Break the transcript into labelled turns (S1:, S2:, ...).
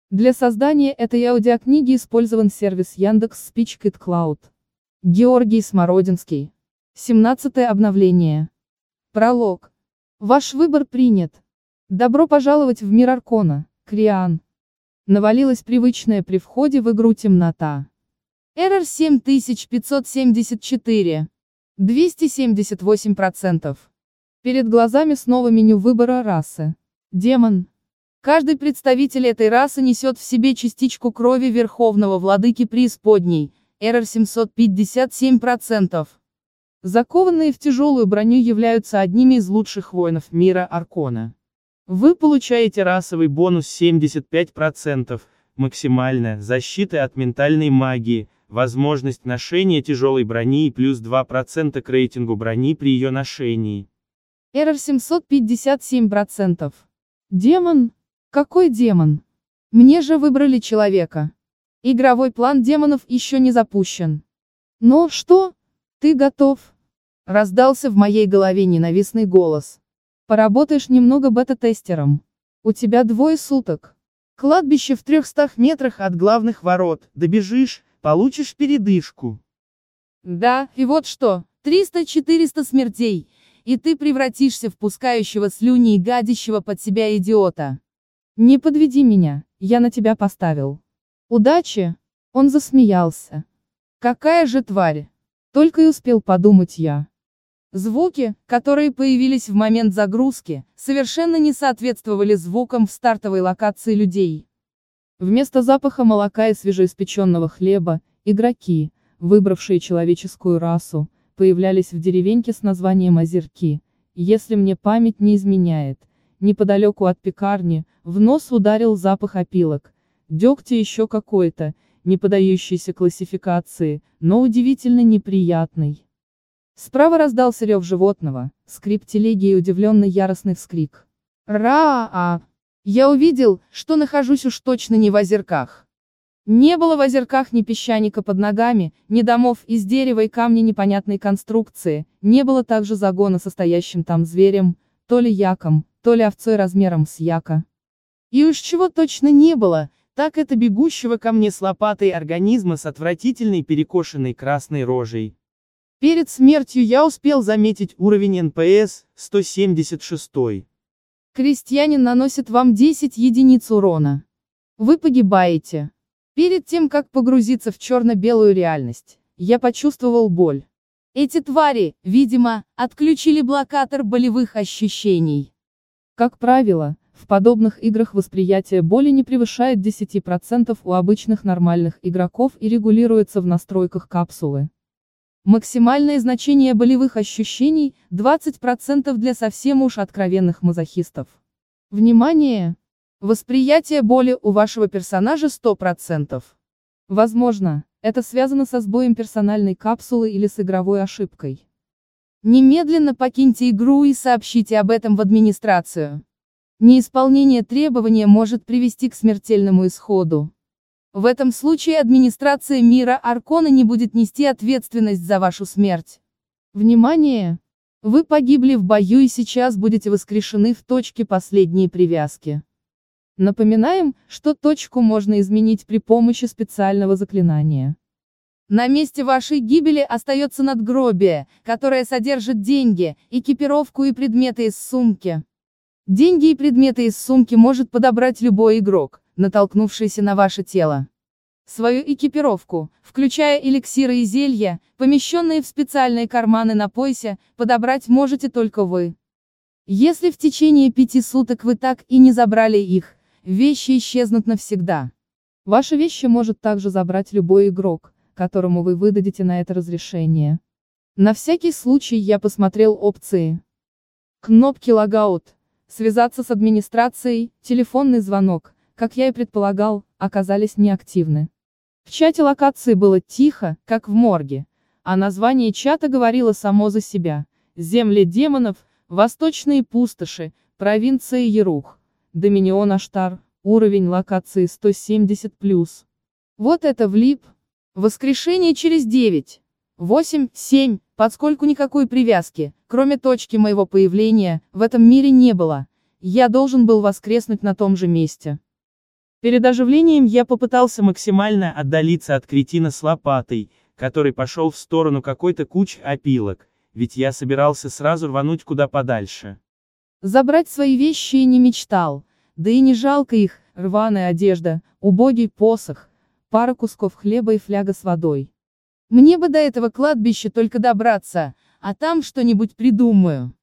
S1: Для создания этой аудиокниги использован сервис Яндекс.Спич Cloud. Георгий Смородинский. 17-е обновление. Пролог. Ваш выбор принят. Добро пожаловать в мир Аркона, Криан. Навалилась привычная при входе в игру темнота. Эррор 7574. 278%. Перед глазами снова меню выбора расы. Демон. Каждый представитель этой расы несет в себе частичку крови Верховного Владыки Преисподней, эррор 757%. Закованные в тяжелую броню являются одними из лучших воинов мира Аркона. Вы получаете расовый бонус 75%, максимальная защита от ментальной магии, возможность ношения тяжелой брони и плюс 2% к рейтингу брони при ее ношении. Эррор 757%. Демон? Какой демон? Мне же выбрали человека. Игровой план демонов еще не запущен. Но что? Ты готов? Раздался в моей голове ненавистный голос. Поработаешь немного бета-тестером. У тебя 2 суток. Кладбище в 300 метрах от главных ворот. Добежишь, получишь передышку. Да, и вот что, 300-400 смертей, и ты превратишься в пускающего слюни и гадящего под себя идиота. Не подведи меня, я на тебя поставил. Удачи! Он засмеялся. Какая же тварь! Только и успел подумать я. Звуки, которые появились в момент загрузки, совершенно не соответствовали звукам в стартовой локации людей. Вместо запаха молока и свежеиспеченного хлеба, игроки, выбравшие человеческую расу, появлялись в деревеньке с названием Озерки. Если мне память не изменяет, неподалеку от пекарни, в нос ударил запах опилок, дегтя еще какой-то, не поддающийся классификации, но удивительно неприятный. Справа раздался рев животного, скрип телеги и удивленный яростный вскрик. Ра-а! Я увидел, что нахожусь уж точно не в озерках. Не было в озерках ни песчаника под ногами, ни домов из дерева и камня непонятной конструкции, не было также загона состоящим там зверем, то ли яком, то ли овцой размером с яка. И уж чего точно не было, так это бегущего ко мне с лопатой организма с отвратительной перекошенной красной рожей. Перед смертью я успел заметить уровень НПС, 176. Крестьянин наносит вам 10 единиц урона. Вы погибаете. Перед тем, как погрузиться в черно-белую реальность, я почувствовал боль. Эти твари, видимо, отключили блокатор болевых ощущений. Как правило, в подобных играх восприятие боли не превышает 10% у обычных нормальных игроков и регулируется в настройках капсулы. Максимальное значение болевых ощущений – 20% для совсем уж откровенных мазохистов. Внимание! Восприятие боли у вашего персонажа 100%. Возможно, это связано со сбоем персональной капсулы или с игровой ошибкой. Немедленно покиньте игру и сообщите об этом в администрацию. Неисполнение требования может привести к смертельному исходу. В этом случае администрация мира Аркона не будет нести ответственность за вашу смерть. Внимание! Вы погибли в бою и сейчас будете воскрешены в точке последней привязки. Напоминаем, что точку можно изменить при помощи специального заклинания. На месте вашей гибели остается надгробие, которое содержит деньги, экипировку и предметы из сумки. Деньги и предметы из сумки может подобрать любой игрок, натолкнувшийся на ваше тело. Свою экипировку, включая эликсиры и зелья, помещенные в специальные карманы на поясе, подобрать можете только вы. Если в течение 5 суток вы так и не забрали их, вещи исчезнут навсегда. Ваши вещи может также забрать любой игрок, которому вы выдадите на это разрешение. На всякий случай я посмотрел опции. Кнопки логаут, связаться с администрацией, телефонный звонок, как я и предполагал, оказались неактивны. В чате локации было тихо, как в морге, а название чата говорило само за себя. Земли демонов, восточные пустоши, провинция Ерух, доминион Аштар, уровень локации 170+. Вот это влип. Воскрешение через 9, 8, 7, поскольку никакой привязки, кроме точки моего появления, в этом мире не было. Я должен был воскреснуть на том же месте.
S2: Перед оживлением я попытался максимально отдалиться от кретина с лопатой, который пошел в сторону какой-то кучи опилок, ведь я собирался сразу рвануть куда подальше.
S1: Забрать свои вещи и не мечтал, да и не жалко их, рваная одежда, убогий посох, пара кусков хлеба и фляга с водой. Мне бы до этого кладбища только добраться, а там что-нибудь придумаю.